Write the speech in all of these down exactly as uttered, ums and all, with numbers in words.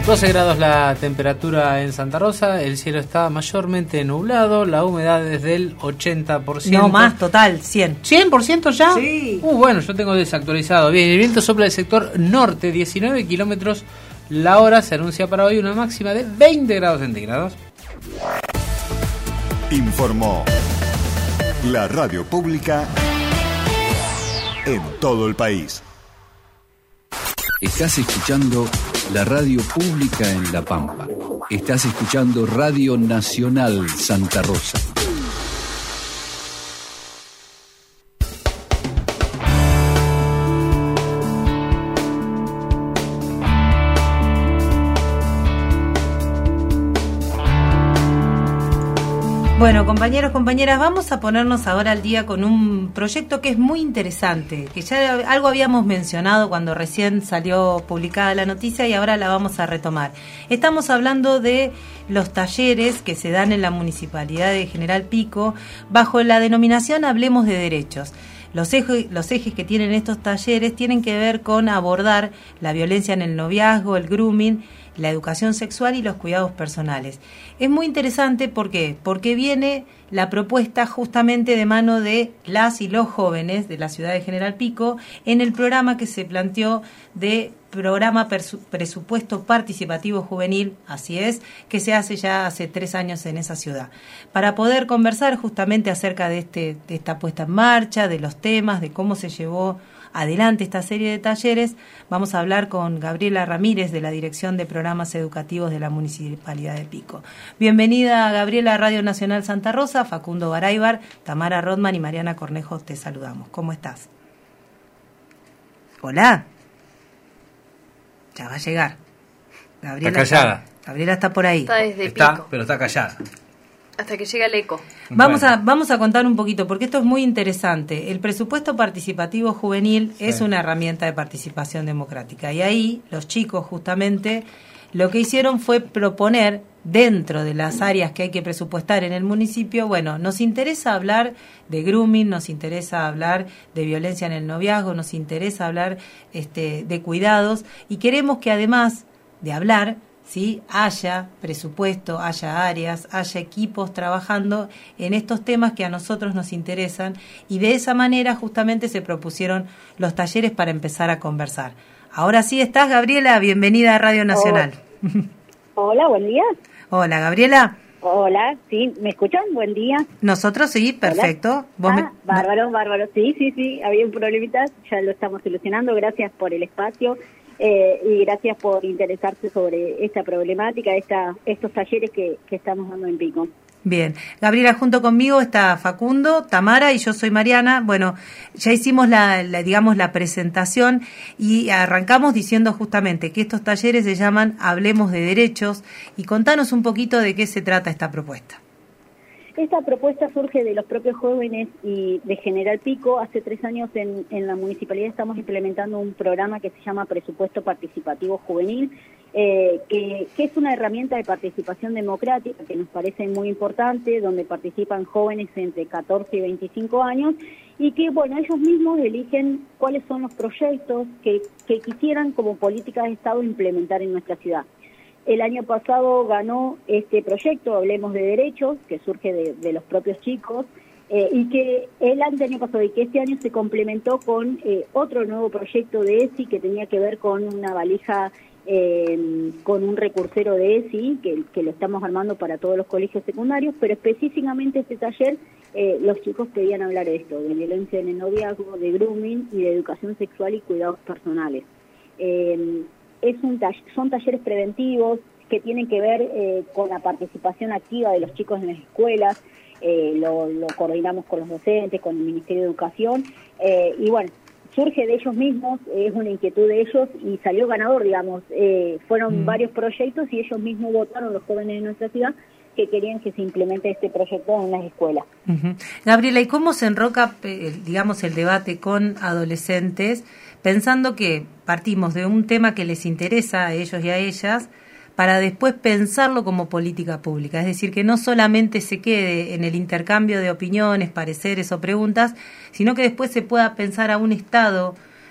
doce grados la temperatura en Santa Rosa, el cielo está mayormente nublado, la humedad es del ochenta por ciento. No más, total, cien. ¿cien por ciento ya? Sí. Uh, bueno, yo tengo desactualizado. Bien, el viento sopla del sector norte, diecinueve kilómetros la hora. Se anuncia para hoy una máxima de veinte grados centígrados. Informó la radio pública en todo el país. Estás escuchando la radio pública en La Pampa. Estás escuchando Radio Nacional Santa Rosa. Bueno, compañeros, compañeras, vamos a ponernos ahora al día con un proyecto que es muy interesante, que ya algo habíamos mencionado cuando recién salió publicada la noticia y ahora la vamos a retomar. Estamos hablando de los talleres que se dan en la Municipalidad de General Pico bajo la denominación Hablemos de Derechos. Los ejes, los ejes que tienen estos talleres tienen que ver con abordar la violencia en el noviazgo, el grooming, la educación sexual y los cuidados personales. Es muy interesante, ¿por qué? Porque viene la propuesta justamente de mano de las y los jóvenes de la ciudad de General Pico en el programa que se planteó de programa presupuesto participativo juvenil, así es, que se hace ya hace tres años en esa ciudad. Para poder conversar justamente acerca de, este, de esta puesta en marcha, de los temas, de cómo se llevó adelante esta serie de talleres, vamos a hablar con Gabriela Ramírez de la Dirección de Programas Educativos de la Municipalidad de Pico. Bienvenida, Gabriela, a Radio Nacional Santa Rosa. Facundo Baraybar, Tamara Rodman y Mariana Cornejo te saludamos. ¿Cómo estás? Hola. Ya va a llegar. Gabriela está callada. Está, Gabriela está por ahí. Está desde Está, Pico. pero está callada. Hasta que llega el eco. Vamos Bueno. a vamos a contar un poquito, porque esto es muy interesante. El presupuesto participativo juvenil sí. es una herramienta de participación democrática. Y ahí los chicos justamente lo que hicieron fue proponer, dentro de las áreas que hay que presupuestar en el municipio, bueno, nos interesa hablar de grooming, nos interesa hablar de violencia en el noviazgo, nos interesa hablar este, de cuidados, y queremos que además de hablar, ¿sí?, haya presupuesto, haya áreas, haya equipos trabajando en estos temas que a nosotros nos interesan, y de esa manera justamente se propusieron los talleres para empezar a conversar. Ahora sí estás, Gabriela, bienvenida a Radio Nacional. Oh. Hola, buen día. Hola, Gabriela. Hola, sí, ¿me escuchan? Buen día. Nosotros sí, perfecto. ¿Vos ah, me... bárbaro, bárbaro, sí, sí, sí, había un problemita, ya lo estamos solucionando, gracias por el espacio. Eh, y gracias por interesarse sobre esta problemática, esta, estos talleres que, que estamos dando en Pico. Bien, Gabriela, junto conmigo está Facundo, Tamara y yo soy Mariana. Bueno, ya hicimos la, la digamos la presentación y arrancamos diciendo justamente que estos talleres se llaman Hablemos de Derechos, y contanos un poquito de qué se trata esta propuesta. Esta propuesta surge de los propios jóvenes y de General Pico. Hace tres años en, en la municipalidad estamos implementando un programa que se llama Presupuesto Participativo Juvenil, eh, que, que es una herramienta de participación democrática que nos parece muy importante, donde participan jóvenes entre catorce y veinticinco años, y que, bueno, ellos mismos eligen cuáles son los proyectos que, que quisieran como políticas de Estado implementar en nuestra ciudad. El año pasado ganó este proyecto, Hablemos de Derechos, que surge de, de los propios chicos, eh, y que el año pasado y que este año se complementó con eh, otro nuevo proyecto de E S I que tenía que ver con una valija, eh, con un recursero de E S I, que, que lo estamos armando para todos los colegios secundarios, pero específicamente este taller, eh, los chicos pedían hablar de esto, de violencia en el noviazgo, de grooming y de educación sexual y cuidados personales. Eh, Es un tall- son talleres preventivos que tienen que ver eh, con la participación activa de los chicos en las escuelas, eh, lo, lo coordinamos con los docentes, con el Ministerio de Educación, eh, y bueno, surge de ellos mismos, es una inquietud de ellos y salió ganador, digamos, eh, fueron mm. varios proyectos y ellos mismos votaron, los jóvenes de nuestra ciudad, que querían que se implemente este proyecto en las escuelas. Uh-huh. Gabriela, ¿y cómo se enroca, digamos, el debate con adolescentes, pensando que partimos de un tema que les interesa a ellos y a ellas, para después pensarlo como política pública? Es decir, que no solamente se quede en el intercambio de opiniones, pareceres o preguntas, sino que después se pueda pensar a un Estado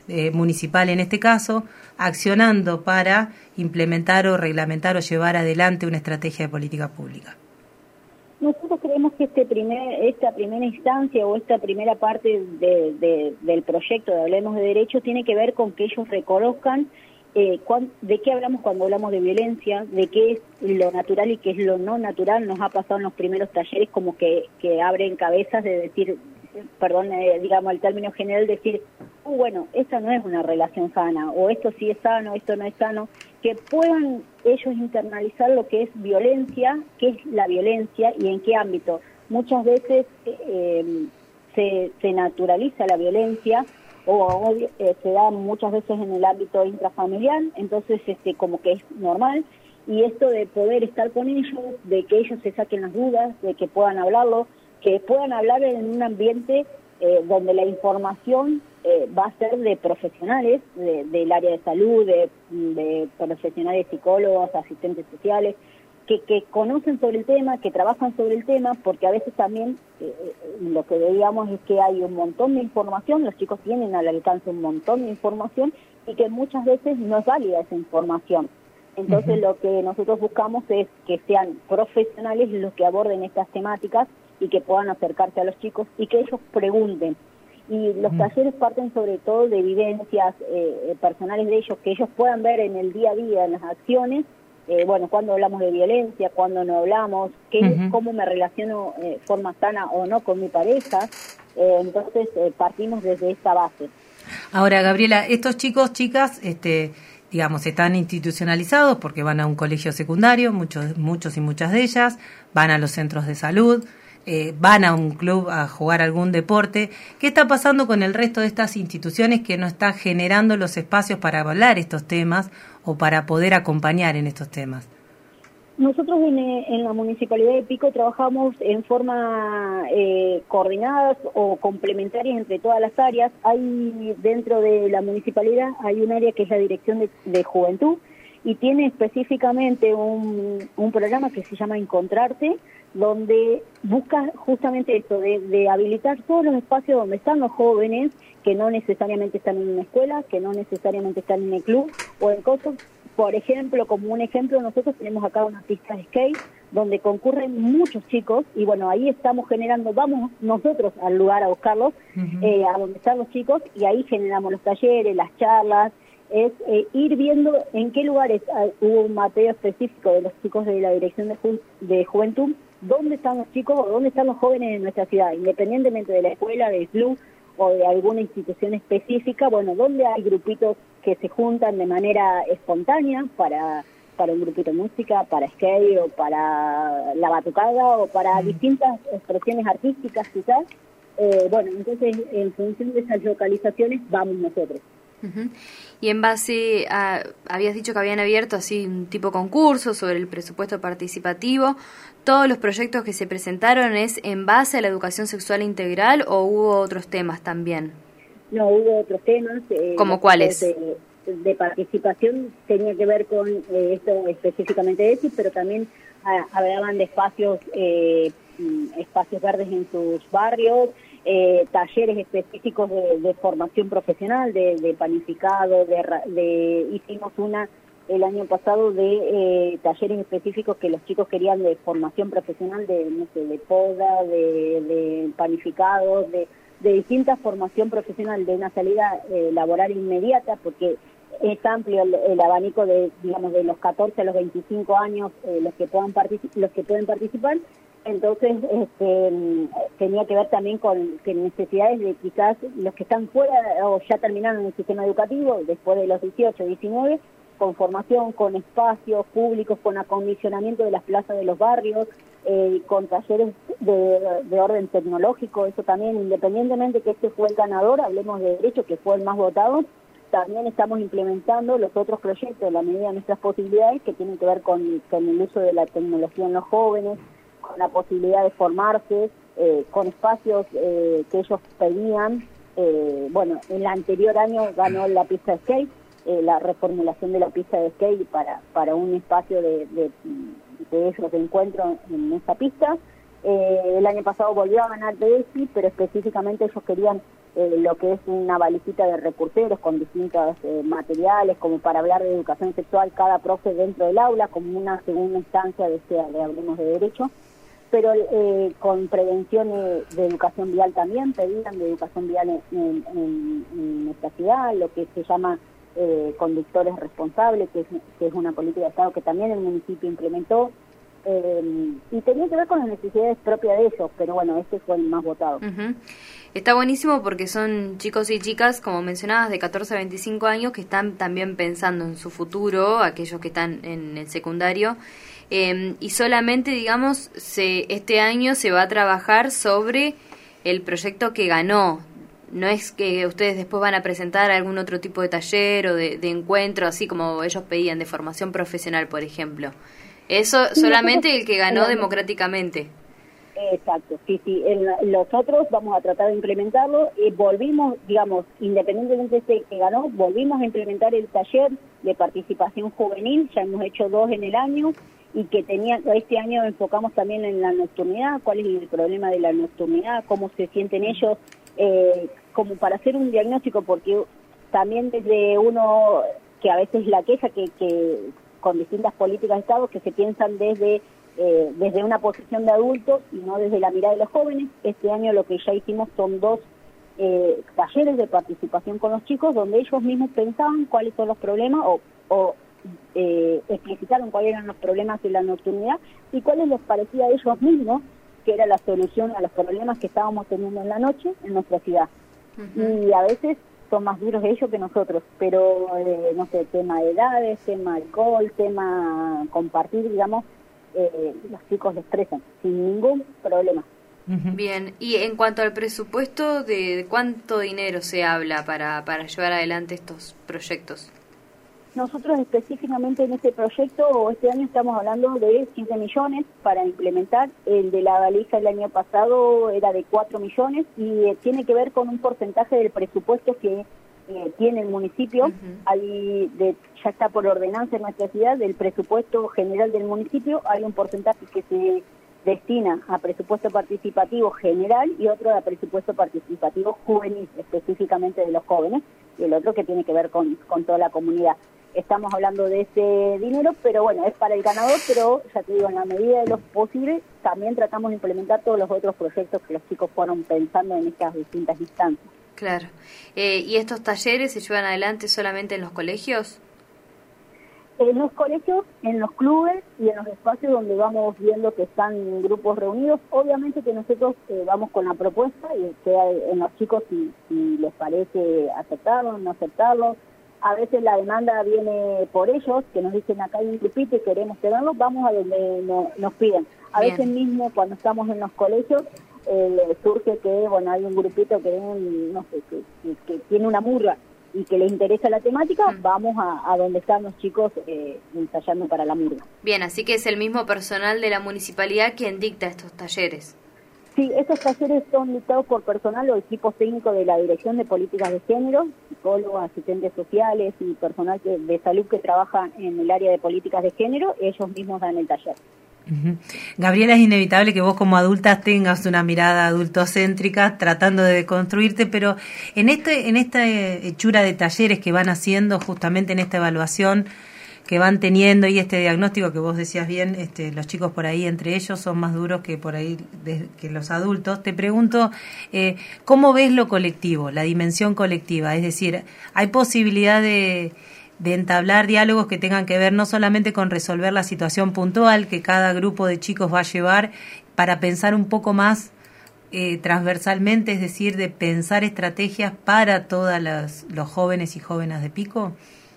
eh, municipal en este caso, accionando para implementar o reglamentar o llevar adelante una estrategia de política pública? Nosotros creemos que este primer, esta primera instancia o esta primera parte de, de, del proyecto de Hablemos de Derechos tiene que ver con que ellos reconozcan eh, cuán, de qué hablamos cuando hablamos de violencia, de qué es lo natural y qué es lo no natural. Nos ha pasado en los primeros talleres como que, que abren cabezas de decir, perdón, eh, digamos el término general, decir, oh, bueno, esta no es una relación sana, o esto sí es sano, esto no es sano, que puedan ellos internalizar lo que es violencia, qué es la violencia y en qué ámbito. Muchas veces eh, se, se naturaliza la violencia o, o eh, se da muchas veces en el ámbito intrafamiliar, entonces este como que es normal, y esto de poder estar con ellos, de que ellos se saquen las dudas, de que puedan hablarlo, que puedan hablar en un ambiente eh, donde la información eh, va a ser de profesionales de, del área de salud, de, de profesionales psicólogos, asistentes sociales, que, que conocen sobre el tema, que trabajan sobre el tema, porque a veces también eh, lo que veíamos es que hay un montón de información, los chicos tienen al alcance un montón de información y que muchas veces no es válida esa información. Entonces uh-huh. lo que nosotros buscamos es que sean profesionales los que aborden estas temáticas y que puedan acercarse a los chicos y que ellos pregunten. Y los uh-huh. talleres parten sobre todo de vivencias eh, personales de ellos, que ellos puedan ver en el día a día, en las acciones, eh, bueno, cuando hablamos de violencia, cuando no hablamos, qué, uh-huh. cómo me relaciono de eh, forma sana o no con mi pareja. Eh, entonces eh, partimos desde esta base. Ahora, Gabriela, estos chicos, chicas, este... digamos, están institucionalizados porque van a un colegio secundario, muchos muchos y muchas de ellas, van a los centros de salud, eh, van a un club a jugar algún deporte. ¿Qué está pasando con el resto de estas instituciones que no están generando los espacios para hablar estos temas o para poder acompañar en estos temas? Nosotros en, en la Municipalidad de Pico trabajamos en forma eh, coordinada o complementaria entre todas las áreas. Hay dentro de la Municipalidad hay un área que es la Dirección de, de Juventud y tiene específicamente un, un programa que se llama Encontrarte, donde busca justamente esto, de, de habilitar todos los espacios donde están los jóvenes, que no necesariamente están en una escuela, que no necesariamente están en el club o en cosas. Por ejemplo, como un ejemplo, nosotros tenemos acá una pista de skate donde concurren muchos chicos y bueno, ahí estamos generando, vamos nosotros al lugar a buscarlos, uh-huh. eh, a donde están los chicos y ahí generamos los talleres, las charlas, es eh, ir viendo en qué lugares hay, hubo un mapeo específico de los chicos de la Dirección de, Ju- de Juventud, dónde están los chicos o dónde están los jóvenes de nuestra ciudad, independientemente de la escuela, del club o de alguna institución específica, bueno, dónde hay grupitos que se juntan de manera espontánea para, para un grupito de música, para skate o para la batucada o para mm. distintas expresiones artísticas quizás. Eh, bueno, entonces en función de esas localizaciones vamos nosotros. Uh-huh. Y en base a, habías dicho que habían abierto así un tipo concurso sobre el presupuesto participativo. ¿Todos los proyectos que se presentaron es en base a la educación sexual integral o hubo otros temas también? No, hubo otros temas. Eh, ¿Cómo cuáles? De, de participación tenía que ver con eh, esto específicamente de eso, pero también ah, hablaban de espacios, eh, espacios verdes en sus barrios, eh, talleres específicos de, de formación profesional, de, de panificado, de, de hicimos una el año pasado de eh, talleres específicos que los chicos querían de formación profesional, de no sé, de poda, de, de panificados, de, de distinta formación profesional, de una salida eh, laboral inmediata, porque es amplio el, el abanico de, digamos, de los catorce a los veinticinco años eh, los que puedan particip- los que pueden participar. Entonces este, tenía que ver también con que necesidades de quizás los que están fuera o ya terminaron el sistema educativo después de los dieciocho, diecinueve, con formación, con espacios públicos, con acondicionamiento de las plazas de los barrios, eh, con talleres de, de orden tecnológico. Eso también, independientemente que este fue el ganador, Hablemos de Derecho, que fue el más votado, también estamos implementando los otros proyectos en la medida de nuestras posibilidades que tienen que ver con, con el uso de la tecnología en los jóvenes, con la posibilidad de formarse, eh, con espacios eh, que ellos pedían. Eh, bueno, en el anterior año ganó la pista de skate, eh, la reformulación de la pista de skate para, para un espacio de, de, de ellos de encuentro en esa pista. Eh, el año pasado volvió a ganar P E S I, pero específicamente ellos querían eh, lo que es una valijita de recurseros con distintos eh, materiales, como para hablar de educación sexual, cada profe dentro del aula, como una segunda instancia de este, de Hablemos de Derecho, pero eh, con prevención eh, de educación vial también, pedían de educación vial en, en, en, en nuestra ciudad, lo que se llama eh, conductores responsables, que es, que es una política de Estado que también el municipio implementó, eh, y tenía que ver con las necesidades propias de ellos, pero bueno, este fue el más votado. Uh-huh. Está buenísimo porque son chicos y chicas, como mencionabas, de catorce a veinticinco años que están también pensando en su futuro, aquellos que están en el secundario, eh, y solamente, digamos, se, este año se va a trabajar sobre el proyecto que ganó. No es que ustedes después van a presentar algún otro tipo de taller o de, de encuentro, así como ellos pedían, de formación profesional, por ejemplo. Eso sí, solamente nosotros, el que ganó no, democráticamente. Exacto, sí, sí. En los otros vamos a tratar de implementarlo. Y volvimos, digamos, independientemente de este que ganó, volvimos a implementar el taller de participación juvenil. Ya hemos hecho dos en el año y que tenía, este año enfocamos también en la nocturnidad, cuál es el problema de la nocturnidad, cómo se sienten ellos, eh, como para hacer un diagnóstico, porque también desde uno, que a veces la queja que, que con distintas políticas de Estado que se piensan desde eh, desde una posición de adultos y no desde la mirada de los jóvenes. Este año lo que ya hicimos son dos eh, talleres de participación con los chicos, donde ellos mismos pensaban cuáles son los problemas o, o eh, explicitaron cuáles eran los problemas de la nocturnidad y cuáles les parecía a ellos mismos que era la solución a los problemas que estábamos teniendo en la noche en nuestra ciudad. Uh-huh. Y a veces son más duros ellos que nosotros, pero eh, no sé, tema de edades, tema alcohol, tema compartir, digamos, eh, los chicos les expresan sin ningún problema. Uh-huh. Bien, y en cuanto al presupuesto, ¿de, de cuánto dinero se habla para, para llevar adelante estos proyectos? Nosotros específicamente en este proyecto, este año estamos hablando de siete millones para implementar. El de la valija el año pasado era de cuatro millones y eh, tiene que ver con un porcentaje del presupuesto que eh, tiene el municipio. Uh-huh. Ahí de, ya está por ordenanza en nuestra ciudad, del presupuesto general del municipio hay un porcentaje que se destina a presupuesto participativo general y otro a presupuesto participativo juvenil, específicamente de los jóvenes, y el otro que tiene que ver con, con toda la comunidad. Estamos hablando de ese dinero, pero bueno, es para el ganador, pero ya te digo, en la medida de lo posible, también tratamos de implementar todos los otros proyectos que los chicos fueron pensando en estas distintas instancias. Claro. Eh, ¿Y estos talleres se llevan adelante solamente en los colegios? En los colegios, en los clubes y en los espacios donde vamos viendo que están grupos reunidos. Obviamente que nosotros eh, vamos con la propuesta y queda en los chicos si, si les parece aceptarlo o no aceptarlo. A veces la demanda viene por ellos, que nos dicen acá hay un grupito y queremos tenerlo, vamos a donde no, nos piden. A Bien. veces mismo cuando estamos en los colegios eh, surge que bueno hay un grupito que, no sé, que, que, que tiene una murga y que les interesa la temática, mm. vamos a, a donde están los chicos eh, ensayando para la murga. Bien, así que es el mismo personal de la municipalidad quien dicta estos talleres. Sí, estos talleres son dictados por personal o equipos técnicos de la Dirección de Políticas de Género, psicólogos, asistentes sociales y personal que, de salud que trabaja en el área de políticas de género, ellos mismos dan el taller. Uh-huh. Gabriela, es inevitable que vos como adulta tengas una mirada adultocéntrica tratando de deconstruirte, pero en este en esta hechura de talleres que van haciendo justamente en esta evaluación que van teniendo y este diagnóstico que vos decías bien, este, los chicos por ahí entre ellos son más duros que por ahí de, que los adultos. Te pregunto, eh, ¿cómo ves lo colectivo, la dimensión colectiva? Es decir, ¿hay posibilidad de, de entablar diálogos que tengan que ver no solamente con resolver la situación puntual que cada grupo de chicos va a llevar para pensar un poco más eh, transversalmente, es decir, de pensar estrategias para todos los jóvenes y jóvenes de Pico?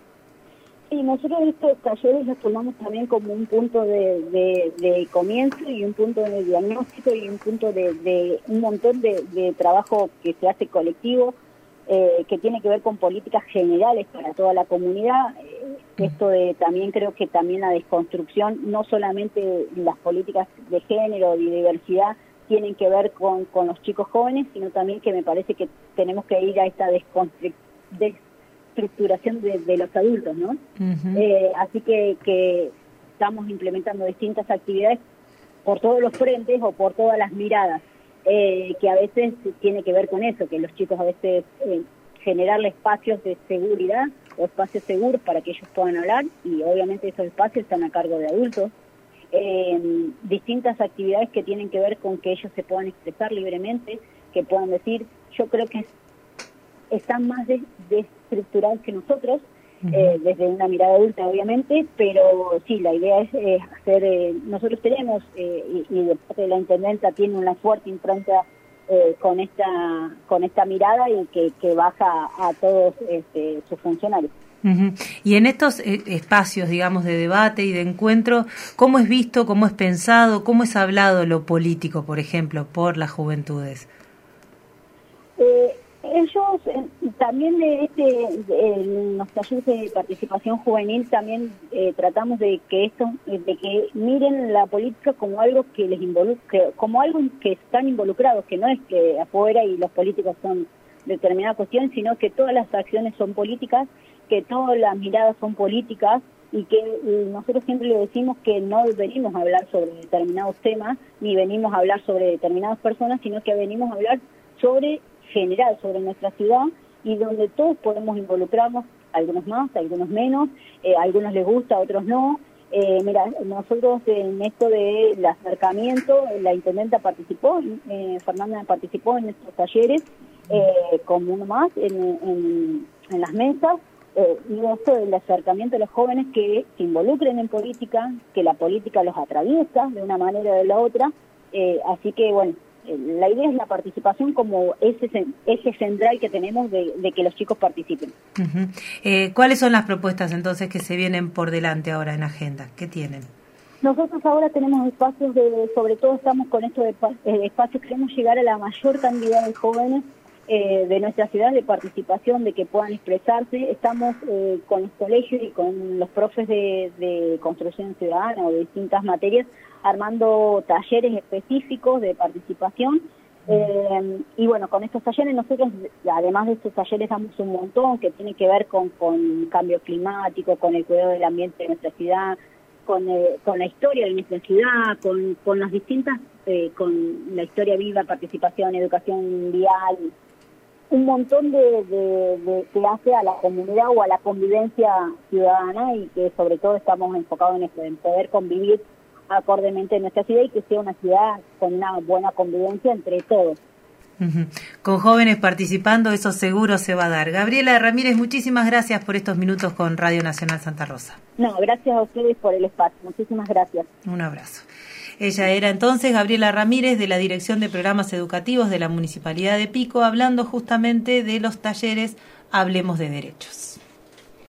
Sí, nosotros estos talleres los tomamos también como un punto de, de, de comienzo y un punto de diagnóstico y un punto de, de un montón de, de trabajo que se hace colectivo, eh, que tiene que ver con políticas generales para toda la comunidad. Eh, esto de también creo que también la desconstrucción, no solamente las políticas de género y diversidad tienen que ver con, con los chicos jóvenes, sino también que me parece que tenemos que ir a esta desconstrucción estructuración de, de los adultos, ¿no? Uh-huh. Eh, así que, que estamos implementando distintas actividades por todos los frentes o por todas las miradas. eh, que a veces tiene que ver con eso, que los chicos a veces eh, generarle espacios de seguridad o espacios seguros para que ellos puedan hablar, y obviamente esos espacios están a cargo de adultos. Eh, distintas actividades que tienen que ver con que ellos se puedan expresar libremente, que puedan decir, yo creo que están más desestructurados que nosotros, uh-huh. eh, desde una mirada adulta obviamente, pero sí, la idea es eh, hacer, eh, nosotros tenemos, eh, y, y de parte de la intendenta tiene una fuerte impronta eh, con esta con esta mirada y que, que baja a todos este, sus funcionarios. Uh-huh. Y en estos eh, espacios, digamos, de debate y de encuentro, ¿cómo es visto, cómo es pensado, cómo es hablado lo político, por ejemplo, por las juventudes? Eh, ellos eh, también de este, en los talleres de participación juvenil también eh, tratamos de que esto, de que miren la política como algo que les involucre, como algo que están involucrados, que no es que afuera y los políticos son determinada cuestión, sino que todas las acciones son políticas, que todas las miradas son políticas, y que y nosotros siempre le decimos que no venimos a hablar sobre determinados temas, ni venimos a hablar sobre determinadas personas, sino que venimos a hablar sobre general, sobre nuestra ciudad, y donde todos podemos involucrarnos, algunos más, algunos menos, eh, a algunos les gusta, a otros no. Eh, mira, nosotros en esto del acercamiento, la intendenta participó, eh, Fernanda participó en estos talleres, eh, como uno más, en, en, en las mesas, eh, y esto del acercamiento de los jóvenes que se involucren en política, que la política los atraviesa de una manera o de la otra, eh, así que bueno, la idea es la participación como ese eje central que tenemos de, de que los chicos participen. Uh-huh. Eh, ¿Cuáles son las propuestas entonces que se vienen por delante ahora en agenda? ¿Qué tienen? Nosotros ahora tenemos espacios, de, sobre todo estamos con estos de, espacios, queremos llegar a la mayor cantidad de jóvenes eh, de nuestra ciudad de participación, de que puedan expresarse. Estamos eh, con los colegios y con los profes de, de construcción ciudadana o de distintas materias, armando talleres específicos de participación, eh, y bueno, con estos talleres nosotros, además de estos talleres, damos un montón que tiene que ver con, con cambio climático, con el cuidado del ambiente de nuestra ciudad, con, eh, con la historia de nuestra ciudad, con, con las distintas, eh, con la historia viva, participación, educación vial, un montón de, de, de que hace a la comunidad o a la convivencia ciudadana, y que sobre todo estamos enfocados en esto, en poder convivir acordemente en nuestra ciudad y que sea una ciudad con una buena convivencia entre todos. Uh-huh. Con jóvenes participando, eso seguro se va a dar. Gabriela Ramírez, muchísimas gracias por estos minutos con Radio Nacional Santa Rosa. No, gracias a ustedes por el espacio. Muchísimas gracias. Un abrazo. Ella era entonces Gabriela Ramírez, de la Dirección de Programas Educativos de la Municipalidad de Pico, hablando justamente de los talleres Hablemos de Derechos.